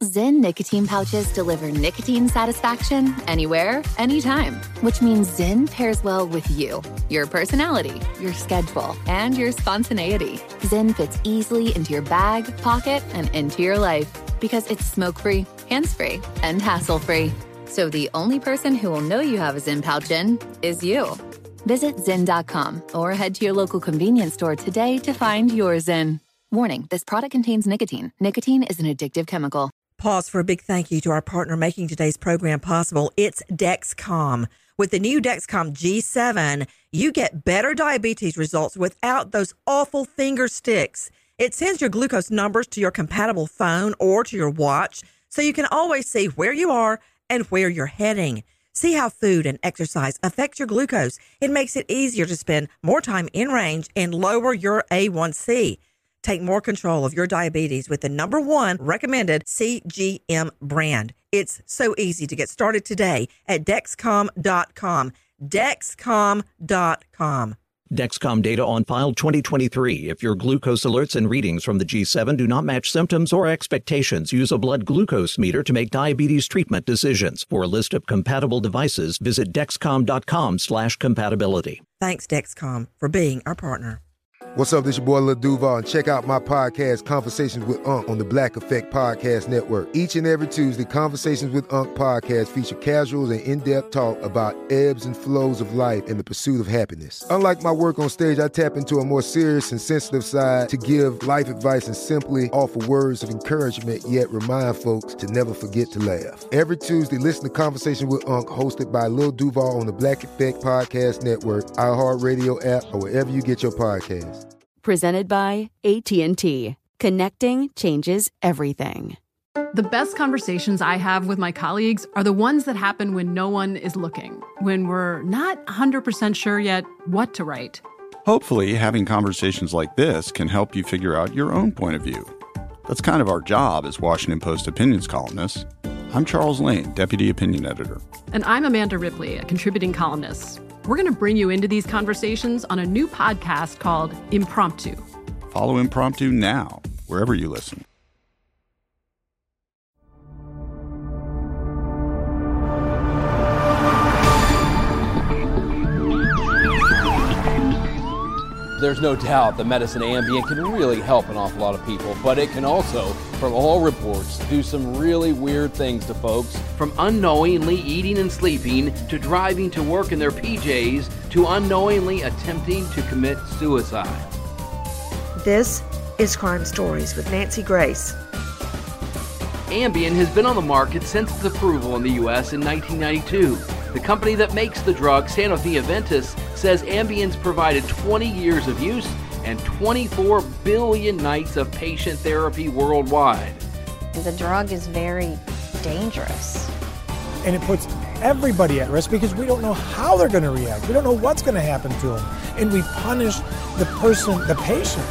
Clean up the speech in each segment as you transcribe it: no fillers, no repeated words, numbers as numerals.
Zyn nicotine pouches deliver nicotine satisfaction anywhere, anytime, which means Zyn pairs well with you, your personality, your schedule, and your spontaneity. Zyn fits easily into your bag, pocket, and into your life because it's smoke-free, hands-free, and hassle-free. So the only person who will know you have a Zyn pouch in is you. Visit Zyn.com or head to your local convenience store today to find your Zyn. Warning, this product contains nicotine. Nicotine is an addictive chemical. Pause for a big thank you to our partner making today's program possible. It's Dexcom. With the new Dexcom G7, you get better diabetes results without those awful finger sticks. It sends your glucose numbers to your compatible phone or to your watch, so you can always see where you are and where you're heading. See how food and exercise affects your glucose. It makes it easier to spend more time in range and lower your A1C. Take more control of your diabetes with the #1 recommended CGM brand. It's so easy to get started today at Dexcom.com. Dexcom.com. Dexcom data on file 2023. If your glucose alerts and readings from the G7 do not match symptoms or expectations, use a blood glucose meter to make diabetes treatment decisions. For a list of compatible devices, visit Dexcom.com/compatibility. Thanks, Dexcom, for being our partner. What's up, this your boy Lil Duval, and check out my podcast, Conversations with Unc, on the Black Effect Podcast Network. Each and every Tuesday, Conversations with Unc podcast feature casuals and in-depth talk about ebbs and flows of life and the pursuit of happiness. Unlike my work on stage, I tap into a more serious and sensitive side to give life advice and simply offer words of encouragement, yet remind folks to never forget to laugh. Every Tuesday, listen to Conversations with Unc, hosted by Lil Duval on the Black Effect Podcast Network, iHeartRadio app, or wherever you get your podcasts. Presented by AT&T. Connecting changes everything. The best conversations I have with my colleagues are the ones that happen when no one is looking, when we're not 100% sure yet what to write. Hopefully, having conversations like this can help you figure out your own point of view. That's kind of our job as Washington Post opinions columnists. I'm Charles Lane, Deputy Opinion Editor. And I'm Amanda Ripley, a contributing columnist. We're going to bring you into these conversations on a new podcast called Impromptu. Follow Impromptu now, wherever you listen. There's no doubt the medicine Ambien can really help an awful lot of people, but it can also, from all reports, do some really weird things to folks. From unknowingly eating and sleeping, to driving to work in their PJs, to unknowingly attempting to commit suicide. This is Crime Stories with Nancy Grace. Ambien has been on the market since its approval in the U.S. in 1992. The company that makes the drug, Sanofi-Aventis, says Ambien's provided 20 years of use and 24 billion nights of patient therapy worldwide. The drug is very dangerous. And it puts everybody at risk because we don't know how they're going to react. We don't know what's going to happen to them. And we punish the person, the patient.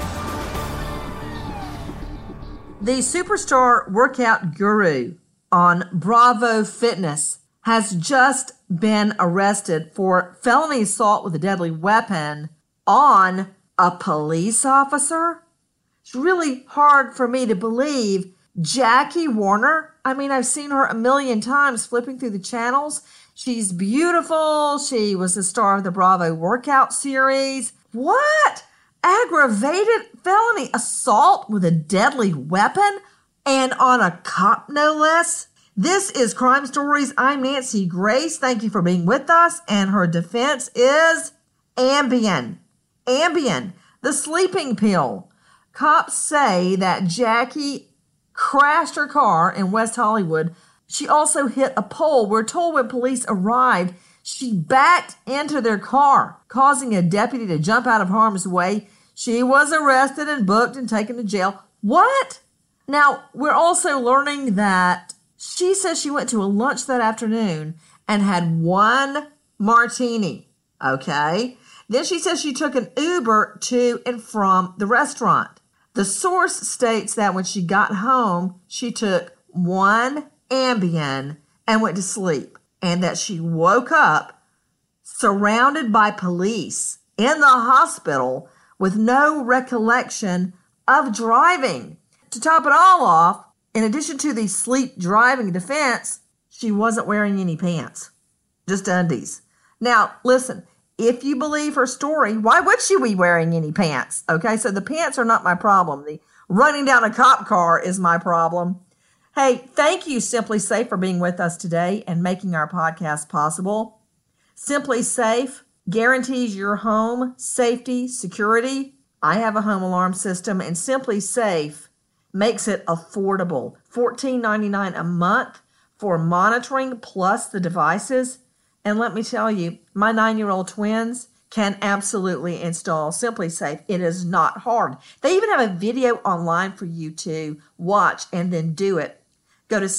The superstar workout guru on Bravo Fitness has just been arrested for felony assault with a deadly weapon on a police officer. It's really hard for me to believe. Jackie Warner, I mean, I've seen her a million times flipping through the channels. She's beautiful. She was the star of the Bravo workout series. What? Aggravated felony assault with a deadly weapon and on a cop, no less? This is Crime Stories. I'm Nancy Grace. Thank you for being with us. And her defense is Ambien. Ambien, the sleeping pill. Cops say that Jackie crashed her car in West Hollywood. She also hit a pole. We're told when police arrived, she backed into their car, causing a deputy to jump out of harm's way. She was arrested and booked and taken to jail. What? Now, we're also learning that she says she went to a lunch that afternoon and had one martini, okay? Then she says she took an Uber to and from the restaurant. The source states that when she got home, she took one Ambien and went to sleep, and that she woke up surrounded by police in the hospital with no recollection of driving. To top it all off, In addition to the sleep driving defense, she wasn't wearing any pants, just undies. Now, listen, if you believe her story, why would she be wearing any pants? Okay, so the pants are not my problem. The running down a cop car is my problem. Hey, thank you, Simply Safe, for being with us today and making our podcast possible. Simply Safe guarantees your home safety, security. I have a home alarm system, and Simply Safe makes it affordable. $14.99 a month for monitoring plus the devices. And let me tell you, my 9-year-old twins can absolutely install Simply Safe. It is not hard. They even have a video online for you to watch and then do it. Go to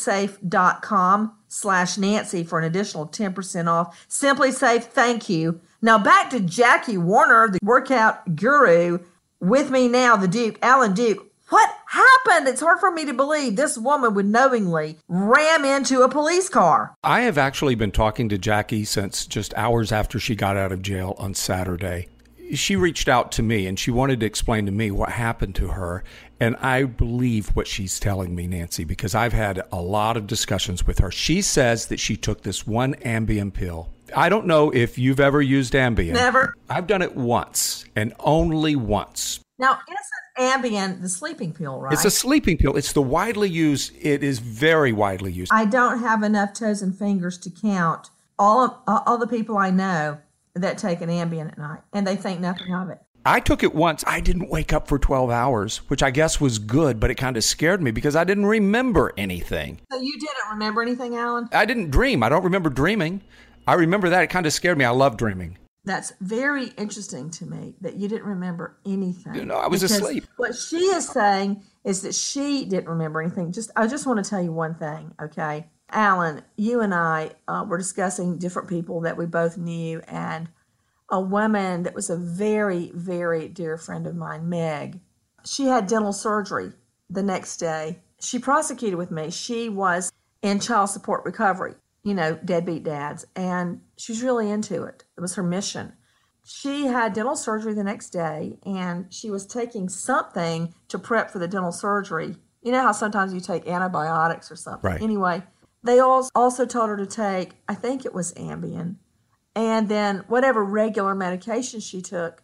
simplysafe.com/Nancy for an additional 10% off. Simply Safe, thank you. Now back to Jackie Warner, the workout guru. With me now, the Duke, Alan Duke. What happened? It's hard for me to believe this woman would knowingly ram into a police car. I have actually been talking to Jackie since just hours after she got out of jail on Saturday. She reached out to me and she wanted to explain to me what happened to her. And I believe what she's telling me, Nancy, because I've had a lot of discussions with her. She says that she took this one Ambien pill. I don't know if you've ever used Ambien. Never. I've done it once and only once. Now, isn't Ambien the sleeping pill, right? It's a sleeping pill. It's the widely used. It is very widely used. I don't have enough toes and fingers to count all the people I know that take an Ambien at night, and they think nothing of it. I took it once. I didn't wake up for 12 hours, which I guess was good, but it kind of scared me because I didn't remember anything. So you didn't remember anything, Alan? I didn't dream. I don't remember dreaming. I remember that. It kind of scared me. I love dreaming. That's very interesting to me that you didn't remember anything. You know, I was asleep. What she is saying is that she didn't remember anything. I just want to tell you one thing, okay? Alan, you and I were discussing different people that we both knew, and a woman that was a very, very dear friend of mine, Meg, she had dental surgery the next day. She prosecuted with me. She was in child support recovery, you know, deadbeat dads, and she's really into it. It was her mission. She had dental surgery the next day, and she was taking something to prep for the dental surgery. You know how sometimes you take antibiotics or something? Right. Anyway, they also told her to take, I think it was Ambien, and then whatever regular medication she took.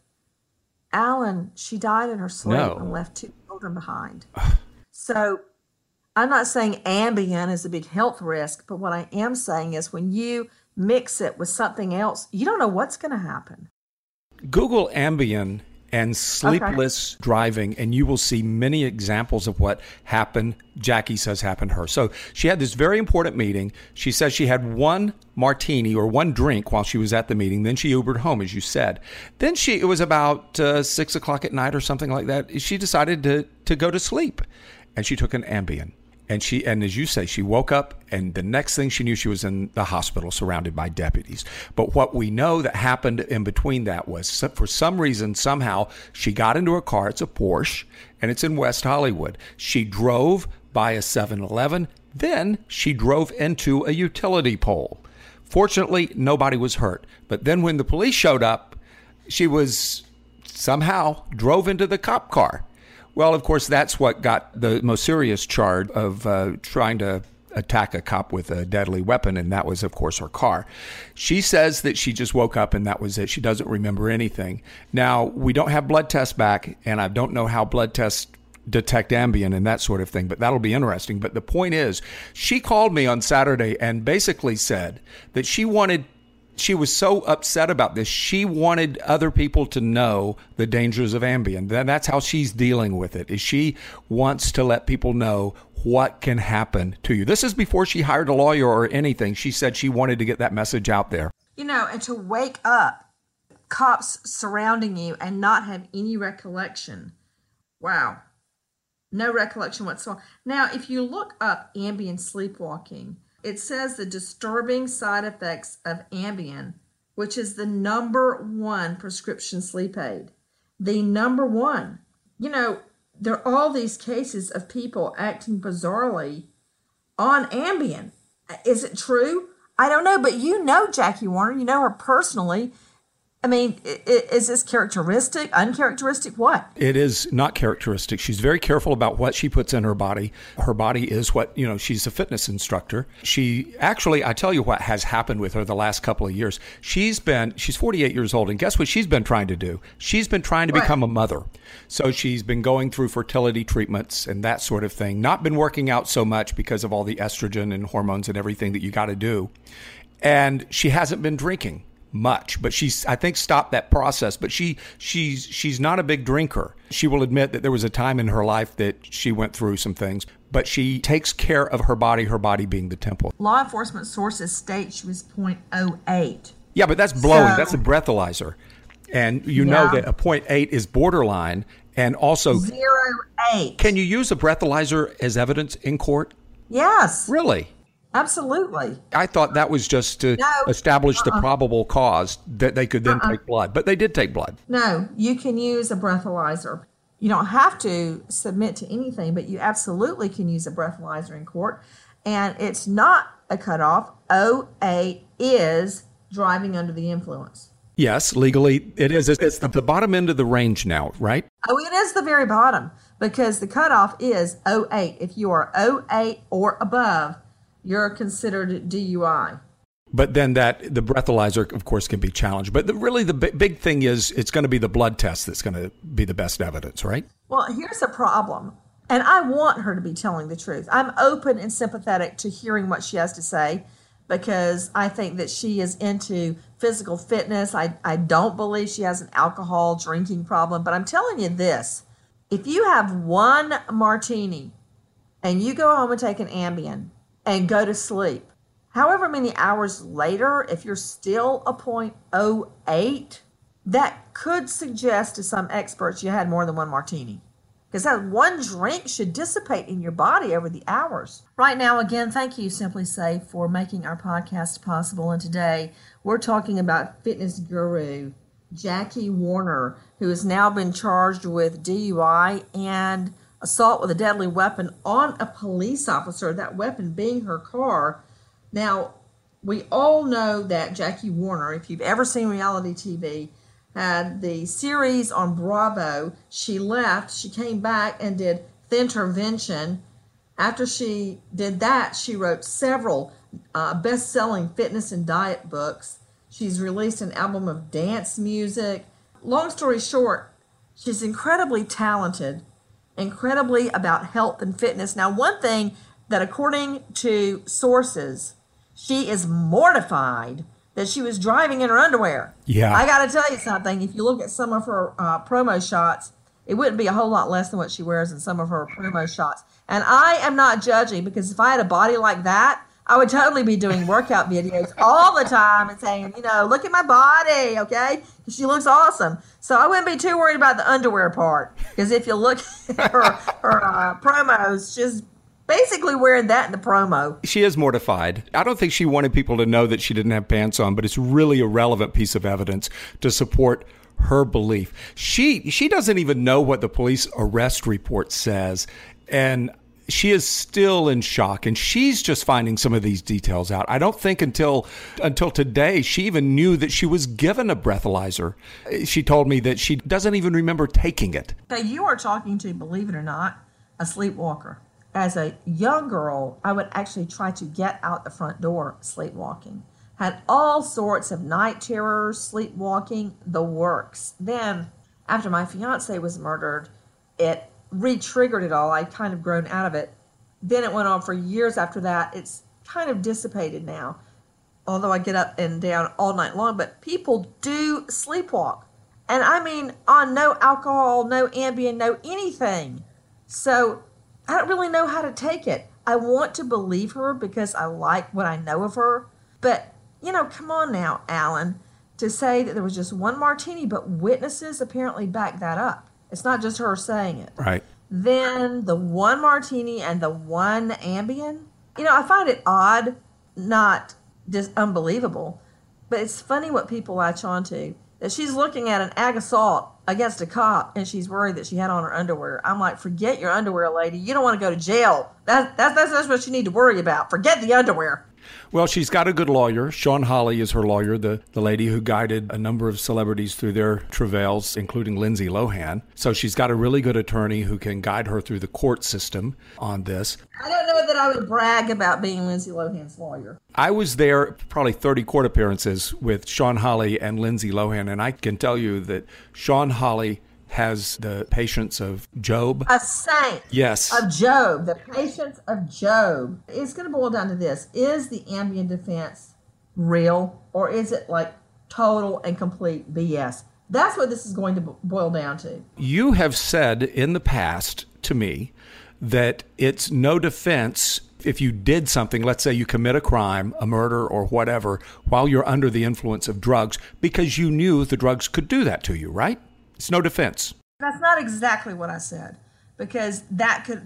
Alan, she died in her sleep and left 2 children behind. So I'm not saying Ambien is a big health risk, but what I am saying is when you mix it with something else, you don't know what's going to happen. Google Ambien and sleepless driving, and you will see many examples of what happened, Jackie says happened to her. So she had this very important meeting. She says she had one martini or one drink while she was at the meeting. Then she Ubered home, as you said. Then it was about 6 o'clock at night or something like that. She decided to go to sleep, and she took an Ambien. And as you say, she woke up, and the next thing she knew, she was in the hospital surrounded by deputies. But what we know that happened in between that was, for some reason, somehow, she got into a car. It's a Porsche, and it's in West Hollywood. She drove by a 7-Eleven. Then she drove into a utility pole. Fortunately, nobody was hurt. But then when the police showed up, she somehow drove into the cop car. Well, of course, that's what got the most serious charge of trying to attack a cop with a deadly weapon, and that was, of course, her car. She says that she just woke up and that was it. She doesn't remember anything. Now, we don't have blood tests back, and I don't know how blood tests detect Ambien and that sort of thing, but that'll be interesting. But the point is, she called me on Saturday and basically said that she was so upset about this. She wanted other people to know the dangers of Ambien. That's how she's dealing with it, is she wants to let people know what can happen to you. This is before she hired a lawyer or anything. She said she wanted to get that message out there. You know, and to wake up, cops surrounding you and not have any recollection. Wow. No recollection whatsoever. Now, if you look up Ambien sleepwalking, it says the disturbing side effects of Ambien, which is the #1 prescription sleep aid. The #1. You know, there are all these cases of people acting bizarrely on Ambien. Is it true? I don't know, but you know Jackie Warner. You know her personally. I mean, is this characteristic, uncharacteristic, what? It is not characteristic. She's very careful about what she puts in her body. Her body is what, she's a fitness instructor. She actually, I tell you what has happened with her the last couple of years. She's 48 years old, and guess what she's been trying to do? She's been trying to become a mother. So she's been going through fertility treatments and that sort of thing. Not been working out so much because of all the estrogen and hormones and everything that you got to do. And she hasn't been drinking much, but she's, I think, stopped that process. But she's not a big drinker. She will admit that there was a time in her life that she went through some things, but she takes care of her body being the temple. Law enforcement sources state she was 0.08. Yeah, but that's blowing. That's a breathalyzer. And you know that a 0.8 is borderline, and also 0.08. Can you use a breathalyzer as evidence in court? Yes. Really? Absolutely. I thought that was just to establish the probable cause that they could then take blood. But they did take blood. No, you can use a breathalyzer. You don't have to submit to anything, but you absolutely can use a breathalyzer in court. And it's not a cutoff. 0.8 is driving under the influence. Yes, legally it is. It's the bottom end of the range now, right? Oh, it is the very bottom, because the cutoff is 0.8. If you are 0.8 or above, you're considered DUI. But then the breathalyzer, of course, can be challenged. But really the big thing is it's going to be the blood test that's going to be the best evidence, right? Well, here's the problem. And I want her to be telling the truth. I'm open and sympathetic to hearing what she has to say, because I think that she is into physical fitness. I don't believe she has an alcohol drinking problem. But I'm telling you this. If you have one martini and you go home and take an Ambien and go to sleep, however many hours later, if you're still a 0.08, that could suggest to some experts you had more than one martini. Because that one drink should dissipate in your body over the hours. Right now, again, thank you, Simply Safe, for making our podcast possible. And today, we're talking about fitness guru Jackie Warner, who has now been charged with DUI and assault with a deadly weapon on a police officer, that weapon being her car. Now, we all know that Jackie Warner, if you've ever seen reality TV, had the series on Bravo. She left, she came back and did The Intervention. After she did that, she wrote several best-selling fitness and diet books. She's released an album of dance music. Long story short, she's incredibly talented, incredibly about health and fitness. Now, one thing that, according to sources, she is mortified that she was driving in her underwear. Yeah. I got to tell you something. If you look at some of her promo shots, it wouldn't be a whole lot less than what she wears in some of her promo shots. And I am not judging, because if I had a body like that, I would totally be doing workout videos all the time and saying, look at my body, okay? She looks awesome. So I wouldn't be too worried about the underwear part, because if you look at her promos, she's basically wearing that in the promo. She is mortified. I don't think she wanted people to know that she didn't have pants on, but it's really a relevant piece of evidence to support her belief. She doesn't even know what the police arrest report says, and she is still in shock, and she's just finding some of these details out. I don't think until today she even knew that she was given a breathalyzer. She told me that she doesn't even remember taking it. Now, you are talking to, believe it or not, a sleepwalker. As a young girl, I would actually try to get out the front door sleepwalking. Had all sorts of night terrors, sleepwalking, the works. Then, after my fiance was murdered, it re-triggered it all. I'd kind of grown out of it. Then it went on for years after that. It's kind of dissipated now, although I get up and down all night long. But people do sleepwalk. And I mean on no alcohol, no Ambien, no anything. So I don't really know how to take it. I want to believe her because I like what I know of her. But, come on now, Alan, to say that there was just one martini, but witnesses apparently back that up. It's not just her saying it. Right. Then the one martini and the one Ambien. I find it odd, not just unbelievable, but it's funny what people latch onto. That she's looking at an ag assault against a cop, and she's worried that she had on her underwear. I'm like, forget your underwear, lady. You don't want to go to jail. That's what you need to worry about. Forget the underwear. Well, she's got a good lawyer. Sean Hawley is her lawyer, the lady who guided a number of celebrities through their travails, including Lindsay Lohan. So she's got a really good attorney who can guide her through the court system on this. I don't know that I would brag about being Lindsay Lohan's lawyer. I was there probably 30 court appearances with Sean Hawley and Lindsay Lohan, and I can tell you that Sean Hawley has the patience of Job. A saint. Yes. Of Job. The patience of Job. It's going to boil down to this. Is the Ambien defense real, or is it like total and complete BS? That's what this is going to boil down to. You have said in the past to me that it's no defense if you did something, let's say you commit a crime, a murder or whatever, while you're under the influence of drugs, because you knew the drugs could do that to you, right? It's no defense. That's not exactly what I said, because that could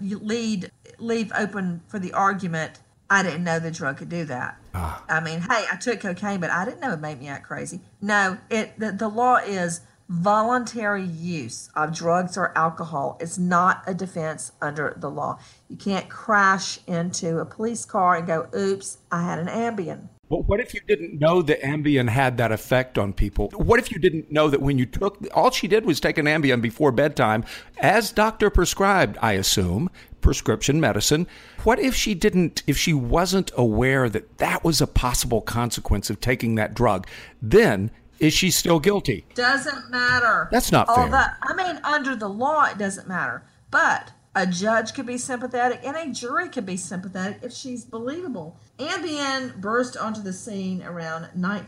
leave open for the argument, I didn't know the drug could do that. I mean, hey, I took cocaine, but I didn't know it made me act crazy. No, the law is voluntary use of drugs or alcohol is not a defense under the law. You can't crash into a police car and go, oops, I had an Ambien. But what if you didn't know the Ambien had that effect on people? What if you didn't know that when you took, all she did was take an Ambien before bedtime, as doctor prescribed, I assume, prescription medicine. What if she wasn't aware that that was a possible consequence of taking that drug? Then is she still guilty? Doesn't matter. That's not fair. Under the law, it doesn't matter. But a judge could be sympathetic and a jury could be sympathetic if she's believable. Ambien burst onto the scene around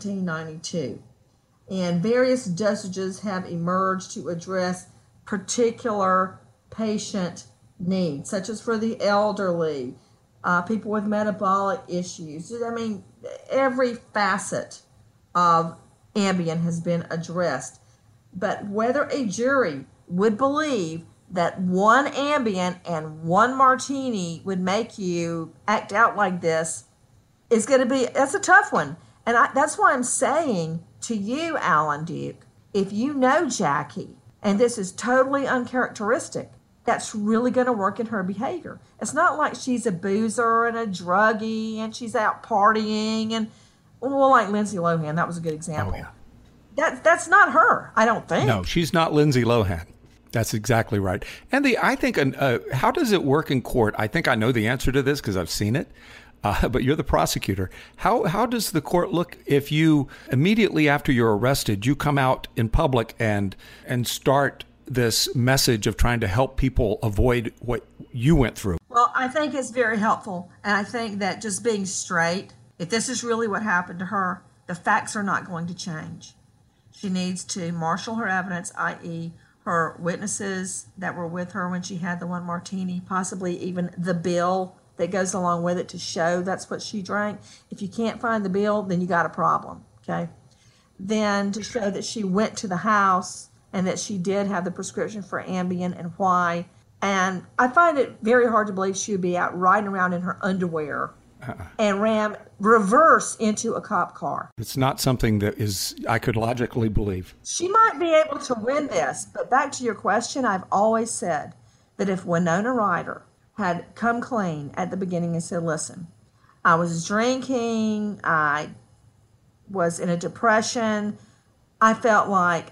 1992, and various dosages have emerged to address particular patient needs, such as for the elderly, people with metabolic issues. I mean, every facet of Ambien has been addressed. But whether a jury would believe that one Ambien and one martini would make you act out like this is going to be, that's a tough one. And that's why I'm saying to you, Alan Duke, if you know Jackie, and this is totally uncharacteristic, that's really going to work in her behavior. It's not like she's a boozer and a druggie and she's out partying and, well, like Lindsay Lohan, that was a good example. Oh, yeah. That's not her, I don't think. No, she's not Lindsay Lohan. That's exactly right. And I think, how does it work in court? I think I know the answer to this because I've seen it. But you're the prosecutor. How does the court look if you, immediately after you're arrested, you come out in public and start this message of trying to help people avoid what you went through? Well, I think it's very helpful. And I think that just being straight, if this is really what happened to her, the facts are not going to change. She needs to marshal her evidence, i.e., her witnesses that were with her when she had the one martini, possibly even the bill that goes along with it to show that's what she drank. If you can't find the bill, then you got a problem, okay? Then to show that she went to the house and that she did have the prescription for Ambien and why. And I find it very hard to believe she would be out riding around in her underwear and reverse into a cop car. It's not something that I could logically believe. She might be able to win this, but back to your question, I've always said that if Winona Ryder had come clean at the beginning and said, listen, I was drinking, I was in a depression, I felt like,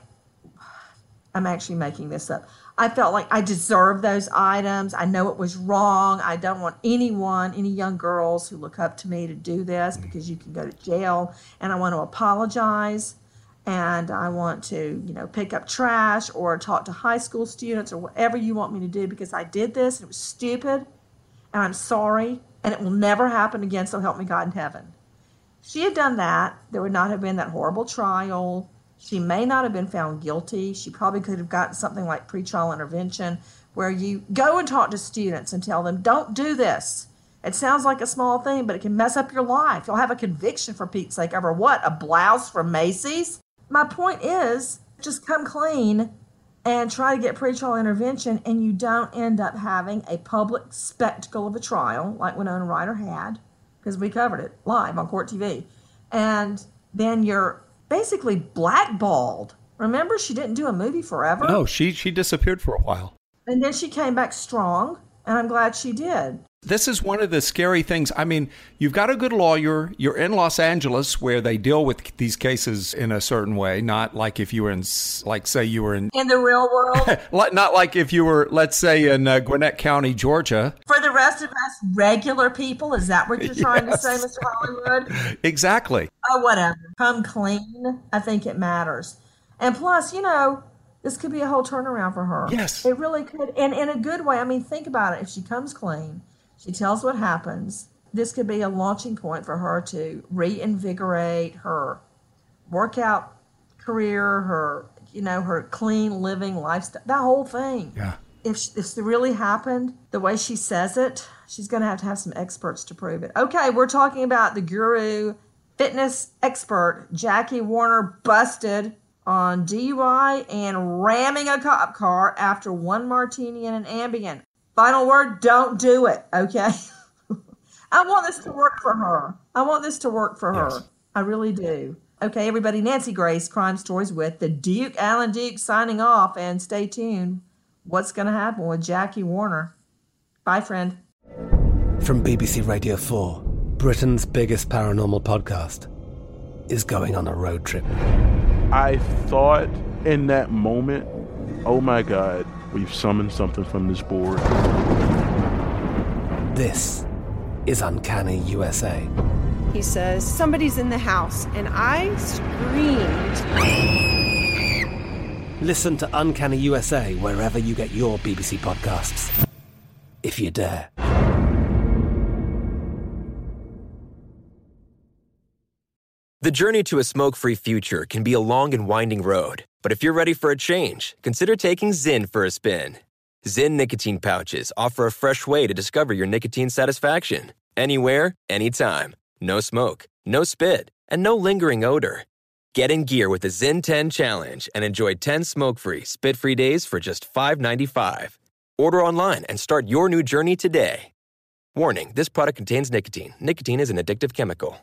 I'm actually making this up, I felt like I deserved those items. I know it was wrong. I don't want any young girls who look up to me to do this because you can go to jail. And I want to apologize. And I want to, pick up trash or talk to high school students or whatever you want me to do because I did this and it was stupid. And I'm sorry. And it will never happen again. So help me God in heaven. If she had done that, there would not have been that horrible trial. She may not have been found guilty. She probably could have gotten something like pretrial intervention where you go and talk to students and tell them, don't do this. It sounds like a small thing, but it can mess up your life. You'll have a conviction for Pete's sake over what? A blouse from Macy's? My point is, just come clean and try to get pretrial intervention and you don't end up having a public spectacle of a trial like Winona Ryder had, because we covered it live on Court TV. And then you're basically blackballed. Remember, she didn't do a movie forever. No, she disappeared for a while. And then she came back strong, and I'm glad she did. This is one of the scary things. I mean, you've got a good lawyer. You're in Los Angeles where they deal with these cases in a certain way, not like if you were in, like, say you were in the real world. Not like if you were, let's say, in Gwinnett County, Georgia. For the rest of us regular people, is that what you're trying to say, Mr. Hollywood? Exactly. Oh, whatever. Come clean. I think it matters. And plus, this could be a whole turnaround for her. Yes. It really could. And in a good way. I mean, think about it. If she comes clean, she tells what happens, this could be a launching point for her to reinvigorate her workout career, her clean living lifestyle, that whole thing. Yeah. If this really happened the way she says it, she's going to have some experts to prove it. Okay, we're talking about the guru fitness expert, Jackie Warner, busted on DUI and ramming a cop car after one martini and an Ambien. Final word, don't do it, okay? I want this to work for her. Yes. I really do. Okay, everybody, Nancy Grace, Crime Stories with the Duke, Alan Duke, signing off, and stay tuned. What's going to happen with Jackie Warner? Bye, friend. From BBC Radio 4, Britain's biggest paranormal podcast is going on a road trip. I thought in that moment, oh my God, we've summoned something from this board. This is Uncanny USA. He says, somebody's in the house, and I screamed. Listen to Uncanny USA wherever you get your BBC podcasts, if you dare. The journey to a smoke-free future can be a long and winding road. But if you're ready for a change, consider taking Zyn for a spin. Zyn nicotine pouches offer a fresh way to discover your nicotine satisfaction. Anywhere, anytime. No smoke, no spit, and no lingering odor. Get in gear with the Zyn 10 Challenge and enjoy 10 smoke-free, spit-free days for just $5.95. Order online and start your new journey today. Warning, this product contains nicotine. Nicotine is an addictive chemical.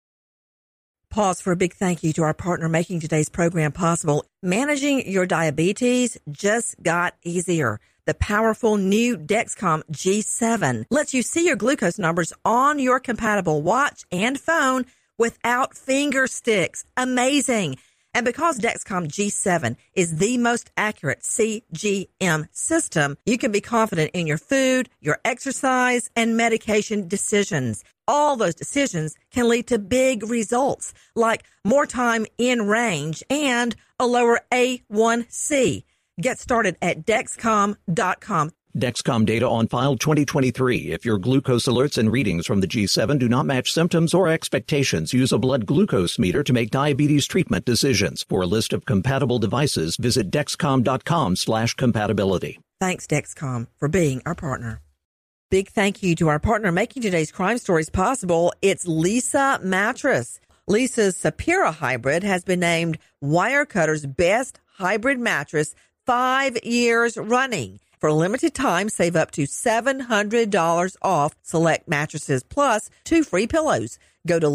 Pause for a big thank you to our partner making today's program possible. Managing your diabetes just got easier. The powerful new Dexcom G7 lets you see your glucose numbers on your compatible watch and phone without finger sticks. Amazing. And because Dexcom G7 is the most accurate CGM system, you can be confident in your food, your exercise, and medication decisions. All those decisions can lead to big results, like more time in range and a lower A1C. Get started at Dexcom.com. Dexcom data on file 2023. If your glucose alerts and readings from the G7 do not match symptoms or expectations, use a blood glucose meter to make diabetes treatment decisions. For a list of compatible devices, visit Dexcom.com/compatibility. Thanks, Dexcom, for being our partner. Big thank you to our partner making today's crime stories possible. It's Leesa Mattress. Leesa's Sapira Hybrid has been named Wirecutter's best hybrid mattress 5 years running. For a limited time, save up to $700 off select mattresses plus 2 free pillows. Go to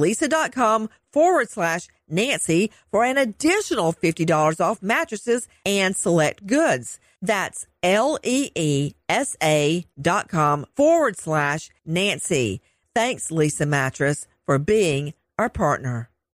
Leesa.com/Nancy for an additional $50 off mattresses and select goods. That's LEESA.com/Nancy. Thanks, Leesa Mattress, for being our partner.